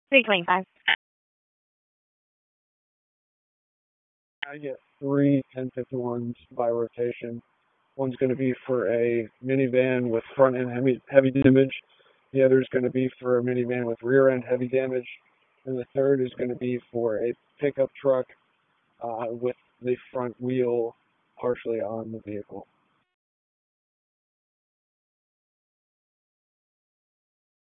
325. I get three 1051s by rotation. One's going to be for a minivan with front end heavy damage. The other is going to be for a minivan with rear end heavy damage. And the third is going to be for a pickup truck with the front wheel partially on the vehicle.